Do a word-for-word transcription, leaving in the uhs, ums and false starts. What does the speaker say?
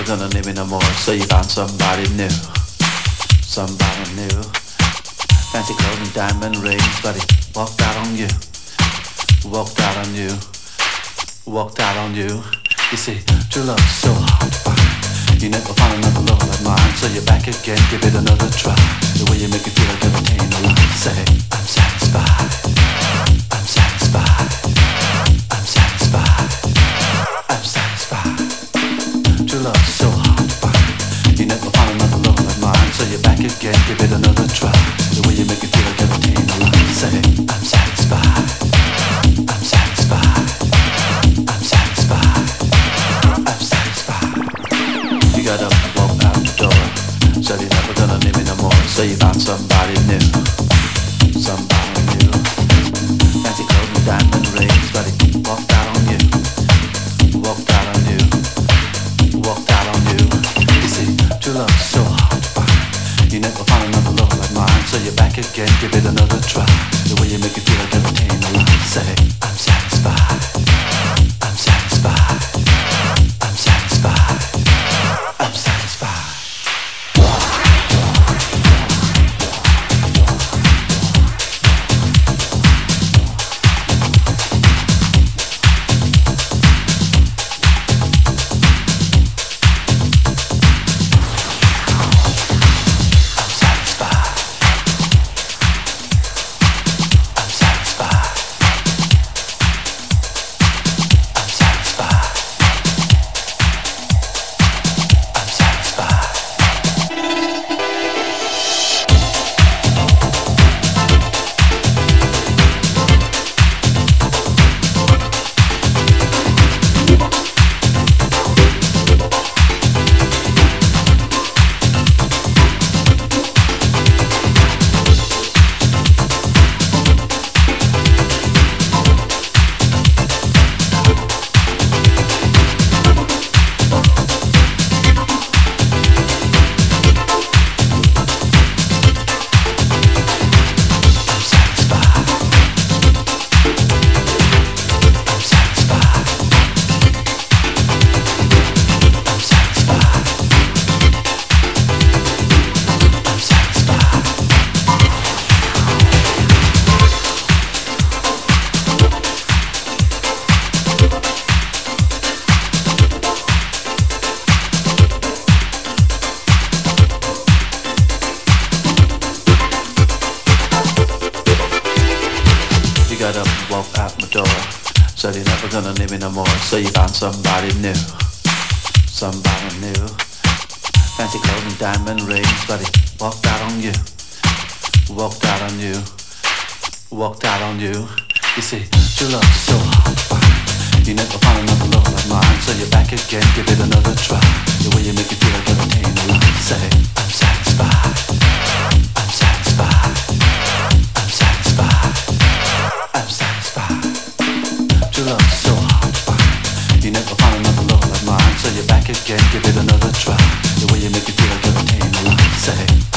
gonna need me no more. So you found somebody new, somebody new. Fancy clothes and diamond rings, but he walked out on you, walked out on you, walked out on you. You see, true love is so hard to find. You never find another love like mine. So you're back again, give it another try. The way you make it feel like you're obtained a lot. Say, I'm satisfied, I'm satisfied, I'm satisfied, I'm satisfied. True love is so hard to find. You never find another love like mine. So you're back again, give it another try. The way you make it feel like you're obtained a lot. Say, I'm satisfied, I'm satisfied, I'm satisfied, I'm satisfied. You got up and walked out the door. Said you're never gonna need me no more. So you found somebody new, somebody new. Fancy clothes and diamond rings, but he walked out on you, walked out on you, walked out on you. You see, true love is so hard to find. You never find another love like mine. So you're back again, give it another try. The way you make it feel like you're obtained a lot. Say, I'm satisfied, I'm satisfied, I'm satisfied, I'm satisfied. Said you're never gonna need me no more. So you found somebody new, somebody new. Fancy clothes and diamond rings, but he walked out on you, walked out on you, walked out on you. You see, true love is so hard to find. You never find another love like mine. So you're back again, give it another try. The way you make it feel like you're obtained a lot. Say, I'm satisfied, I'm satisfied, I'm satisfied, I'm satisfied. True love is so hard to find. You never find another love like mine. So you're back again, give it another try. The way you make it feel like you're obtained a lot. Say,